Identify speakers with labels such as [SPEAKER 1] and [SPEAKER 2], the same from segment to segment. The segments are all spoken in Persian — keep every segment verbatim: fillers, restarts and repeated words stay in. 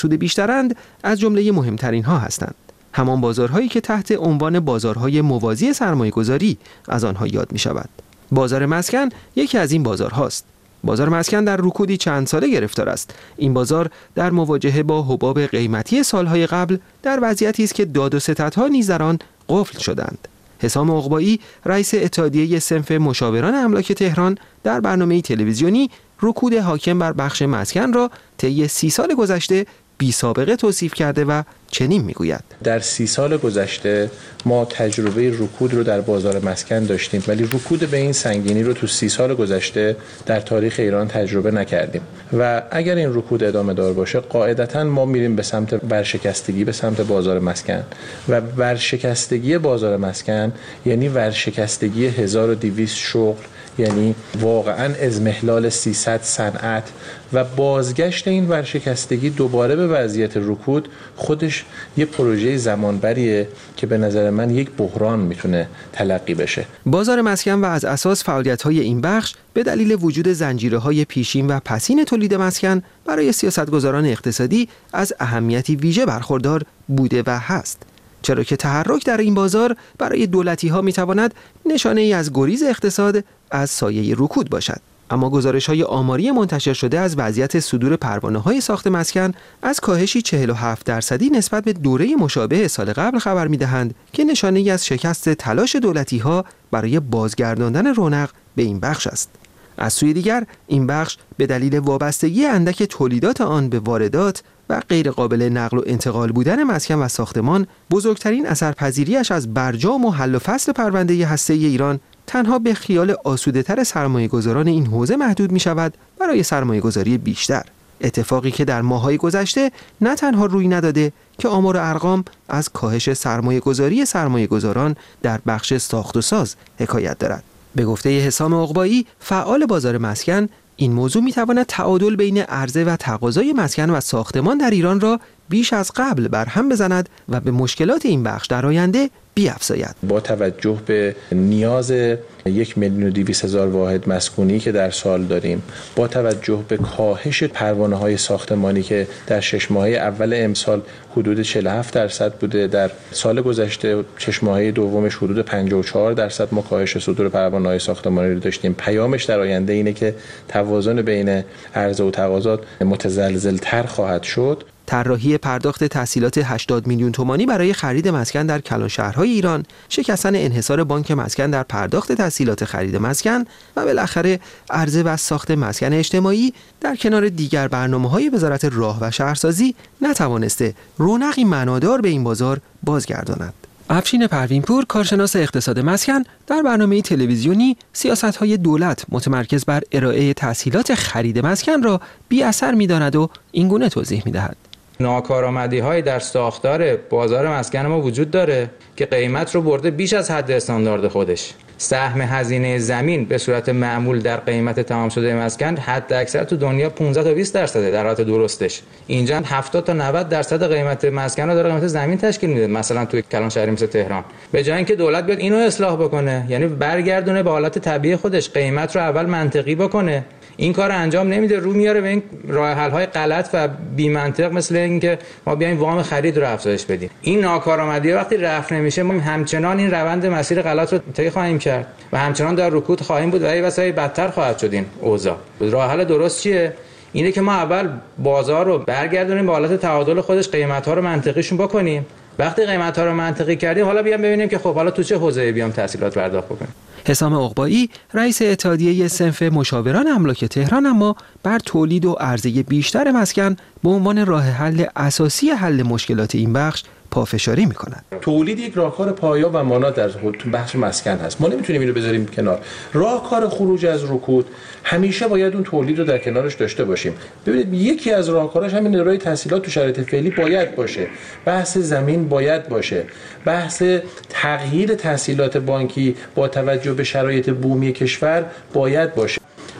[SPEAKER 1] سود بیشترند از جمله مهمترین ها هستند. همان بازارهایی که تحت عنوان بازارهای موازی سرمایه‌گذاری از آنها یاد می شود. بازار مسکن یکی از این بازارهاست. بازار مسکن در رکودی چند ساله گرفتار است. این بازار در مواجهه با حباب قیمتی سالهای قبل در وضعیتی است که داد و ستدها نیز در آن قفل شدند. حسام عقبایی، رئیس اتحادیه صنف مشاوران املاک تهران، در برنامه تلویزیونی رکود حاکم بر بخش مسکن را طی سی سال گذشته بی سابقه توصیف کرده و چنین میگوید:
[SPEAKER 2] در سی سال گذشته ما تجربه رکود رو در بازار مسکن داشتیم، ولی رکود به این سنگینی رو تو سی سال گذشته در تاریخ ایران تجربه نکردیم و اگر این رکود ادامه دار باشه قاعدتاً ما میریم به سمت ورشکستگی، به سمت بازار مسکن و ورشکستگی بازار مسکن یعنی ورشکستگی هزار و دویست شغل، یعنی واقعاً اضمحلال سیصد صنعت و بازگشت این ورشکستگی دوباره به وضعیت رکود خودش یه پروژه زمانبریه که به نظر من یک بحران میتونه تلقی بشه.
[SPEAKER 1] بازار مسکن و از اساس فعالیت‌های این بخش به دلیل وجود زنجیره‌های پیشین و پسین تولید مسکن برای سیاستگزاران اقتصادی از اهمیتی ویژه برخوردار بوده و هست، چرا که تحرک در این بازار برای دولتی‌ها می‌تواند نشانه ای از گریز اقتصاد از سایه رکود باشد. اما گزارش‌های آماری منتشر شده از وضعیت صدور پروانه‌های ساخت مسکن از کاهشی چهل و هفت درصدی نسبت به دوره مشابه سال قبل خبر می‌دهند که نشانه‌ای از شکست تلاش دولتی‌ها برای بازگرداندن رونق به این بخش است. از سوی دیگر این بخش به دلیل وابستگی اندک تولیدات آن به واردات و غیر قابل نقل و انتقال بودن مسکن و ساختمان، بزرگترین اثرپذیریش از برجام و حل و فصل پرونده هسته‌ای ایران تنها به خیال آسوده‌تر سرمایه‌گذاران این حوزه محدود می‌شود برای سرمایه‌گذاری بیشتر. اتفاقی که در ماه‌های گذشته نه تنها روی نداده که آمار و ارقام از کاهش سرمایه‌گذاری سرمایه‌گذاران در بخش ساخت و ساز حکایت دارد. به گفته حسام عقبایی، فعال بازار مسکن، این موضوع می‌تواند تعادل بین عرضه و تقاضای مسکن و ساختمان در ایران را بیش از قبل برهم بزند و به مشکلات این بخش در آینده بیفزاید.
[SPEAKER 2] با توجه به نیاز یک میلیون و دویست هزار واحد مسکونی که در سال داریم، با توجه به کاهش پروانه‌های ساختمانی که در شش ماهه اول امسال حدود چهل و هفت درصد بوده، در سال گذشته شش ماهه دومش حدود پنجاه و چهار درصد ما کاهش صدور پروانه‌های ساختمانی رو داشتیم. پیامش در آینده اینه که توازن بین عرضه و تقاضا متزلزل‌تر خواهد شد.
[SPEAKER 1] طراحی پرداخت تسهیلات هشتاد میلیون تومانی برای خرید مسکن در کلانشهرهای ایران، شکستن انحصار بانک مسکن در پرداخت تسهیلات خرید مسکن و بالاخره عرضه و ساخت مسکن اجتماعی در کنار دیگر برنامه‌های وزارت راه و شهرسازی نتوانسته رونقی معنادار به این بازار بازگرداند. افشین پروین‌پور، کارشناس اقتصاد مسکن، در برنامه تلویزیونی سیاست‌های دولت متمرکز بر ارائه تسهیلات خرید مسکن را بی اثر می‌داند و اینگونه توضیح می‌دهد:
[SPEAKER 3] ناکارآمدی‌های در ساختار بازار مسکن ما وجود داره که قیمت رو برده بیش از حد استاندارد خودش. سهم هزینه زمین به صورت معمول در قیمت تمام شده مسکن حد اکثر تو دنیا پانزده تا بیست درصده در حالت درستش. اینجا هفتاد تا نود درصد قیمت مسکن رو داره قیمت زمین تشکیل میده، مثلا توی کلان شهری مثل تهران. به جای اینکه دولت بیاد اینو اصلاح بکنه، یعنی برگردونه به حالت طبیعی خودش، قیمت رو اول منطقی بکنه، این کار انجام نمیده، رو میاره به این راه حل های غلط و بی منطق، مثل اینکه ما بیایم وام خرید رو افزایش بدیم. این ناکارآمدی وقتی رفع نمیشه، ما همچنان این روند مسیر غلط رو طی خواهیم کرد و همچنان در رکود خواهیم بود و این واسه بدتر خواهد شد این اوضاع. راه حل درست چیه؟ اینه که ما اول بازار رو برگردونیم به حالت تعادل خودش، قیمت ها رو منطقیشون بکنیم. وقتی قیمت ها رو منطقی کردیم، حالا بیام ببینیم که خب حالا تو چه حوزه‌ای بیام تسهیلات پرداخت بکنیم.
[SPEAKER 1] حسام عقبایی، رئیس اتحادیه صنف مشاوران املاک تهران، اما بر تولید و عرضه بیشتر مسکن به عنوان راه حل اساسی حل مشکلات این بخش پافشاری می‌کند.
[SPEAKER 2] تولید یک راهکار پایه‌ای و مانا در بخش مسکن هست. ما نمیتونیم اینو بذاریم کنار. راهکار خروج از رکود همیشه باید اون تولید رو در کنارش داشته باشیم. ببینید یکی از راهکاراش همین ارائه تسهیلات تو شرایط فعلی باید باشه. بحث زمین باید باشه. بحث تغییر تسهیلات بانکی با توجه به شرایط بومی کشور باید باشه.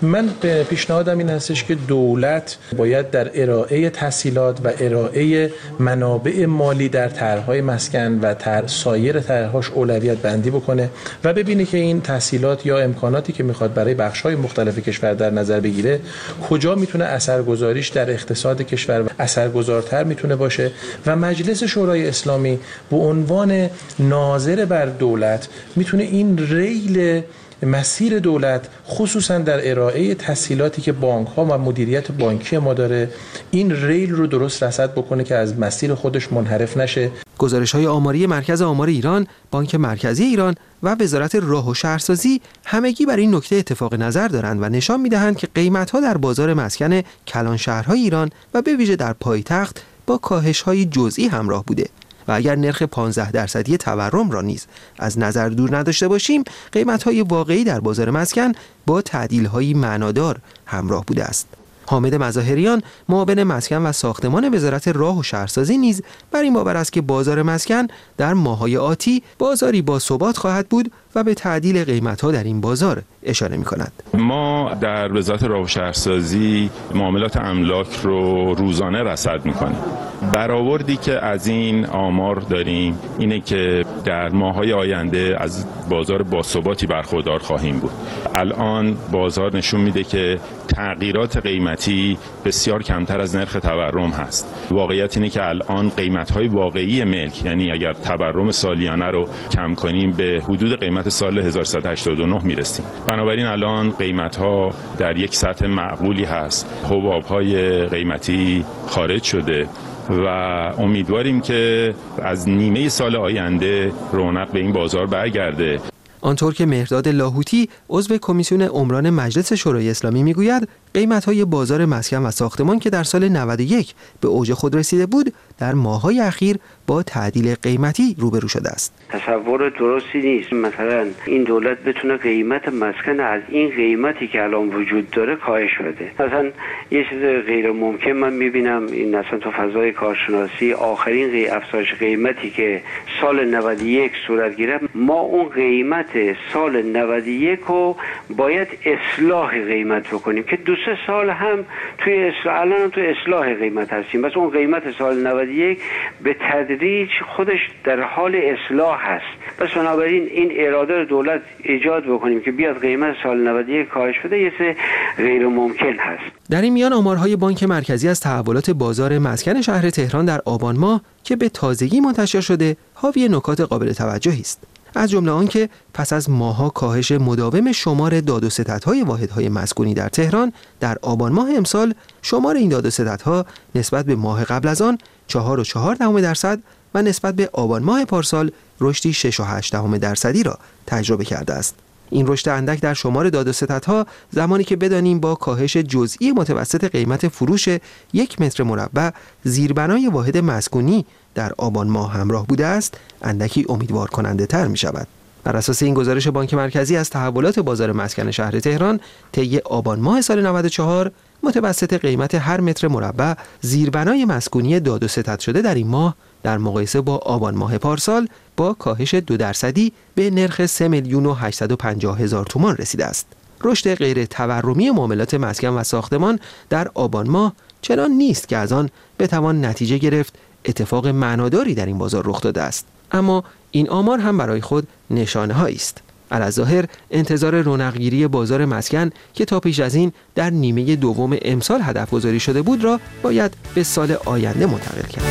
[SPEAKER 2] من به پیشنهادم این هستش که دولت باید در ارائه تسهیلات و ارائه منابع مالی در طرح‌های مسکن و تر سایر طرح‌هاش اولویت بندی بکنه و ببینه که این تسهیلات یا امکاناتی که میخواد برای بخش‌های مختلف کشور در نظر بگیره کجا میتونه اثرگذاریش در اقتصاد کشور اثرگذارتر میتونه باشه و مجلس شورای اسلامی به عنوان ناظر بر دولت میتونه این ریل مسیر دولت خصوصا در ارائه تسهیلاتی که بانک‌ها و مدیریت بانکی ما داره این ریل رو درست رصد بکنه که از مسیر خودش منحرف نشه.
[SPEAKER 1] گزارش‌های آماری مرکز آمار ایران، بانک مرکزی ایران و وزارت راه و شهرسازی همگی بر این نکته اتفاق نظر دارند و نشان می‌دهند که قیمت‌ها در بازار مسکن کلان شهرهای ایران و به ویژه در پایتخت با کاهش‌های جزئی همراه بوده. و اگر نرخ پانزده درصدی تورم را نیز از نظر دور نداشته باشیم، قیمت‌های واقعی در بازار مسکن با تعدیل‌های معنادار همراه بوده است. حامد مظاهریان، معاون مسکن و ساختمان وزارت راه و شهرسازی نیز بر این باور است که بازار مسکن در ماه‌های آتی بازاری با ثبات خواهد بود و به تعدیل قیمت‌ها در این بازار اشاره می‌کند.
[SPEAKER 4] ما در وزارت راه و شهرسازی معاملات املاک رو روزانه رصد می‌کنیم. برآوردی که از این آمار داریم اینه که در ماه‌های آینده از بازار باثباتی برخوردار خواهیم بود. الان بازار نشون میده که تغییرات قیمتی بسیار کمتر از نرخ تورم هست. واقعیت اینه که الان قیمت‌های واقعی ملک، یعنی اگر تورم سالیانه رو کم کنیم به حدود قیمت سال هزار و سیصد و هشتاد و نه میرسیم. بنابراین الان قیمت‌ها در یک سطح معقولی هست. حباب‌های قیمتی خارج شده و امیدواریم که از نیمه سال آینده رونق به این بازار برگرده.
[SPEAKER 1] آنطور که مهرداد لاهوتی عضو کمیسیون عمران مجلس شورای اسلامی میگوید، قیمت‌های بازار مسکن و ساختمان که در سال نود و یک به اوج خود رسیده بود، در ماه‌های اخیر با تعدیل قیمتی روبرو شده است.
[SPEAKER 5] تصور درستی نیست مثلا این دولت بتونه قیمت مسکن از این قیمتی که الان وجود داره کاهش بده. مثلا یه چیز غیر ممکن من می‌بینم این مثلا تو فضای کارشناسی آخرین قی... افزایش قیمتی که سال نود و یک صورت گرفت، ما اون قیمت سال نود و یک رو باید اصلاح قیمت بکنیم که دو سه سال هم توی اصلاح الان هم توی اصلاح قیمت هستیم. بس اون قیمت سال نود و یک به تدریج خودش در حال اصلاح هست. پس بنابراین این اراده رو دولت ایجاد بکنیم که بیاد قیمت سال نود و یک کاهش بده یه سه غیر ممکن هست.
[SPEAKER 1] در این میان آمارهای بانک مرکزی از تحولات بازار مسکن شهر تهران در آبان ماه که به تازگی منتشر شده حاوی نکات قابل توجهی است. از جمله آنکه پس از ماه‌ها کاهش مداوم شمار داد و ستدهای واحدهای مسکونی در تهران، در آبان ماه امسال شمار این داد و ستدها نسبت به ماه قبل از آن چهار و چهار دهم درصد و نسبت به آبان ماه پارسال رشدی شش و هشت دهم درصدی را تجربه کرده است. این رشد اندک در شمار داد و ستدها زمانی که بدانیم با کاهش جزئی متوسط قیمت فروش یک متر مربع زیربنای واحد مسکونی در آبان ماه همراه بوده است، اندکی امیدوار کننده تر می شود. بر اساس این گزارش بانک مرکزی از تحولات بازار مسکن شهر تهران طی آبان ماه سال نود و چهار، متوسط قیمت هر متر مربع زیربنای مسکونی داد و ستد شده در این ماه در مقایسه با آبان ماه پارسال با کاهش دو درصدی به نرخ سه میلیون و هشتصد و پنجاه هزار تومان رسیده است. رشد غیر تورمی معاملات مسکن و ساختمان در آبان ماه چنان نیست که از آن بتوان نتیجه گرفت اتفاق معناداری در این بازار رخ داده است، اما این آمار هم برای خود نشانه هایی است. علاوه انتظار رونقگیری بازار مسکن که تا پیش از این در نیمه دوم امسال هدف گذاری شده بود را باید به سال آینده منتقل کرد.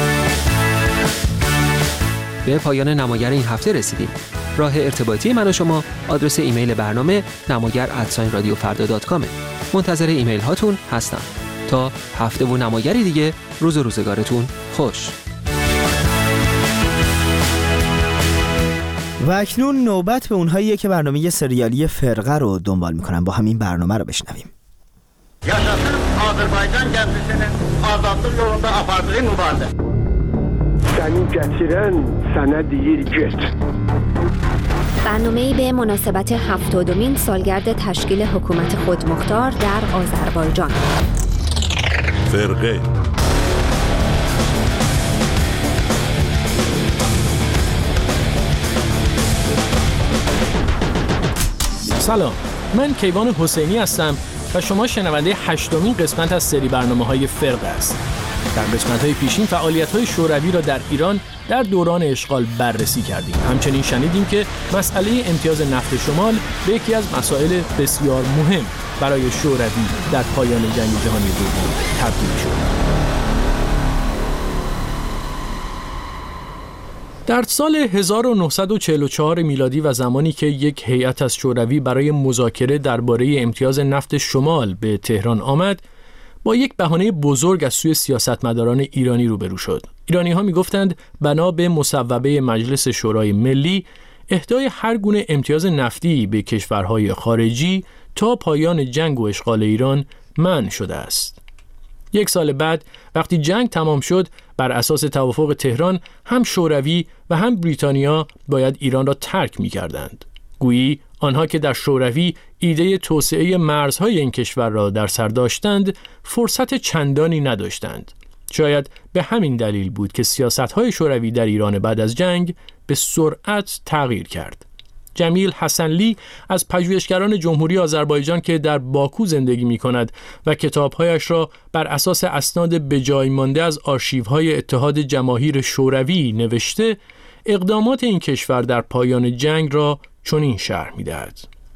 [SPEAKER 1] به پایان نماگر این هفته رسیدیم. راه ارتباطی من و شما آدرس ایمیل برنامه نماگر ات رادیو فردا دات کام. منتظر ایمیل هاتون هستم. تا هفته و نماگری دیگه، روز و روزگارتون خوش.
[SPEAKER 6] و اکنون نوبت به اونهاییه که برنامه سریالی فرقه رو دنبال میکنن. با همین برنامه رو بشنویم.
[SPEAKER 7] Yaşasın Azərbaycan gəmisinin azadlıq yolunda apardığı mübarizə.
[SPEAKER 8] Səni gətirən sənə deyir get.
[SPEAKER 9] برنامه‌ای به مناسبت هفتادمین سالگرد تشکیل حکومت خودمختار در آذربایجان.
[SPEAKER 10] فرقه
[SPEAKER 11] سلام، من کیوان حسینی هستم
[SPEAKER 10] و شما شنونده هشتمین قسمت از سری برنامه‌های فرقه است. در قسمت‌های پیشین فعالیت‌های شوروی را در ایران در دوران اشغال بررسی کردیم. همچنین شنیدیم که مسئله امتیاز نفت شمال به یکی از مسائل بسیار مهم برای شوروی در پایان جنگ جهانی دوم تبدیل شد. در سال هزار و نهصد و چهل و چهار میلادی و زمانی که یک هیئت از شوروی برای مذاکره درباره امتیاز نفت شمال به تهران آمد، با یک بهانه بزرگ از سوی سیاستمداران ایرانی روبرو شد. ایرانی‌ها می‌گفتند بنا به مصوبه مجلس شورای ملی، اهدای هر گونه امتیاز نفتی به کشورهای خارجی تا پایان جنگ و اشغال ایران منع شده است. یک سال بعد وقتی جنگ تمام شد، بر اساس توافق تهران هم شوروی و هم بریتانیا باید ایران را ترک می‌کردند. گویی آنها که در شوروی ایده توسعه مرزهای این کشور را در سر داشتند، فرصت چندانی نداشتند. شاید به همین دلیل بود که سیاست‌های شوروی در ایران بعد از جنگ به سرعت تغییر کرد. جمیل حسنلی از پژوهشگران جمهوری آذربایجان که در باکو زندگی می‌کند و کتاب‌هایش را بر اساس اسناد بجای مانده از آرشیوهای اتحاد جماهیر شوروی نوشته، اقدامات این کشور در پایان جنگ را چنین شرح می‌دهد.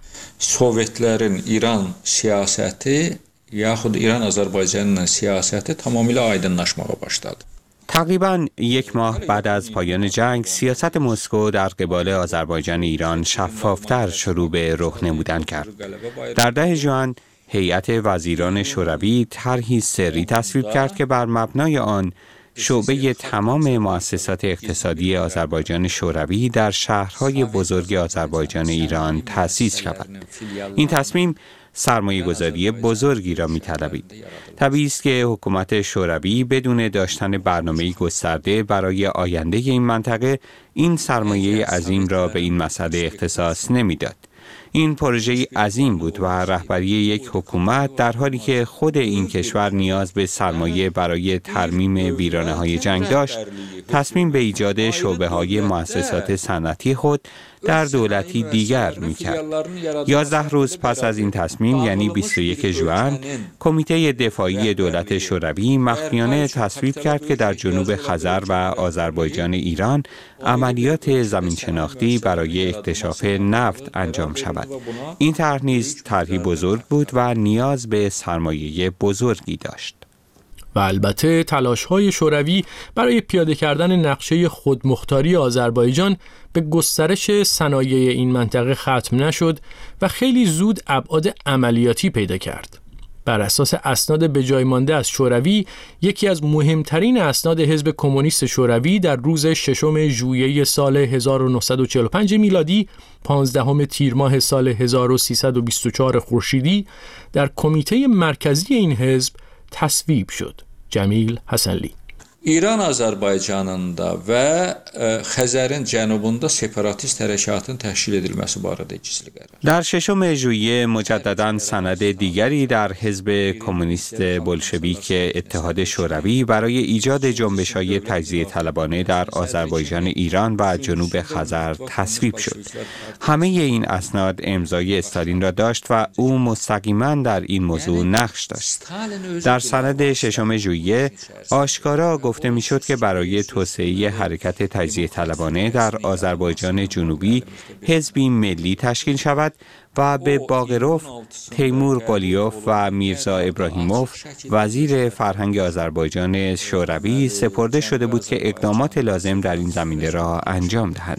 [SPEAKER 11] Sovyetlərin İran siyasəti yaxud İran-Azərbaycanın siyasəti tamamilə aydınlaşmağa başladı.
[SPEAKER 12] تقریباً یک ماه بعد از پایان جنگ، سیاست مسکو در قبال آذربایجان ایران شفافتر شروع به رخ نمودن کرد. در ده ژوئن، هیئت وزیران شوروی طرحی سری تصویب کرد که بر مبنای آن شعبه تمام مؤسسات اقتصادی آذربایجان شوروی در شهرهای بزرگ آذربایجان ایران تأسیس شود. این تصمیم سرمایه‌گذاری بزرگی را می‌طلبید. طبیعی است که حکومت شوروی بدون داشتن برنامه‌ای گسترده برای آینده این منطقه، این سرمایه عظیم را به این مسئله اختصاص نمی‌داد. این پروژه عظیم بود و رهبری یک حکومت در حالی که خود این کشور نیاز به سرمایه برای ترمیم ویرانه‌های جنگ داشت، تصمیم به ایجاد شعبه‌های مؤسسات صنعتی خود در دولتی دیگر می‌کرد. یازده روز پس از این تصمیم، یعنی بیست و یک ژوئن، کمیته دفاعی دولت شوروی مخفیانه تصویب کرد که در جنوب خزر و آذربایجان ایران عملیات زمین‌شناختی برای اکتشاف نفت انجام شود. این طرح نیز طرحی بزرگ بود و نیاز به سرمایه بزرگی داشت.
[SPEAKER 10] و البته تلاش‌های شوروی برای پیاده کردن نقشه خودمختاری آذربایجان به گسترش صنایع این منطقه ختم نشد و خیلی زود ابعاد عملیاتی پیدا کرد. بر اساس اسناد به جای مانده از شوروی، یکی از مهمترین اسناد حزب کمونیست شوروی در روز ششم ژوئیه سال هزار و نهصد و چهل و پنج میلادی، پانزدهم تیر ماه سال هزار و سیصد و بیست و چهار خورشیدی، در کمیته مرکزی این حزب تصویب شد. جمیل حسنلی.
[SPEAKER 11] İran Azərbaycanında və Xəzərin cənubunda separatist hərəkatın təşkil edilməsi barədə gizli qərar.
[SPEAKER 12] در ششم ژوئیه مجدداً سند دیگری در حزب کمونیست بلشویک اتحاد شوروی برای ایجاد جنبش‌های تجزیه طلبانه در آذربایجان ایران و جنوب خزر تصویب شد. همه این اسناد امضای استالین را داشت و او مستقیما در این موضوع نقش داشت. در سند ششم ژوئیه آشکارا گفته میشد که برای توسعه حرکت تجزیه طلبانه در آذربایجان جنوبی حزبی ملی تشکیل شود و به باقروف، تیمور قلیوف و میرزا ابراهیموف وزیر فرهنگ آذربایجان شوروی سپرده شده بود که اقدامات لازم در این زمینه را انجام دهند.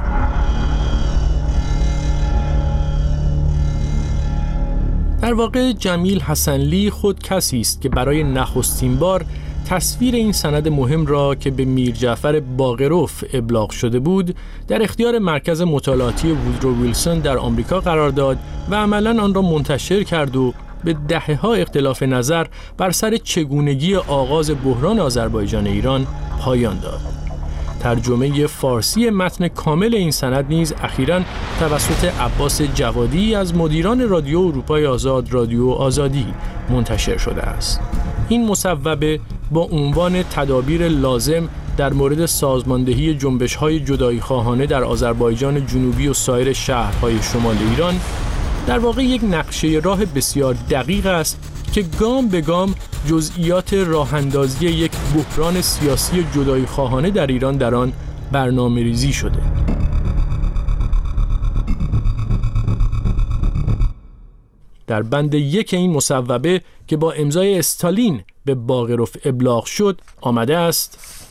[SPEAKER 10] در واقع جمیل حسنلی خود کسی است که برای نخستین بار تصویر این سند مهم را که به میر جعفر باقروف ابلاغ شده بود در اختیار مرکز مطالعاتی وودرو ویلسون در آمریکا قرار داد و عملاً آن را منتشر کرد و به دهه‌ها اختلاف نظر بر سر چگونگی آغاز بحران آذربایجان ایران پایان داد. ترجمه فارسی متن کامل این سند نیز اخیراً توسط عباس جوادی از مدیران رادیو اروپای آزاد رادیو آزادی منتشر شده است. این مصوبه با عنوان تدابیر لازم در مورد سازماندهی جنبش‌های جدایی خواهانه در آذربایجان جنوبی و سایر شهرهای شمال ایران در واقع یک نقشه راه بسیار دقیق است که گام به گام جزئیات راه‌اندازی یک بحران سیاسی جدایی خواهانه در ایران در آن برنامه‌ریزی شده. در بند یک این مصوبه که با امضای استالین به باغرف ابلاغ شد آمده است: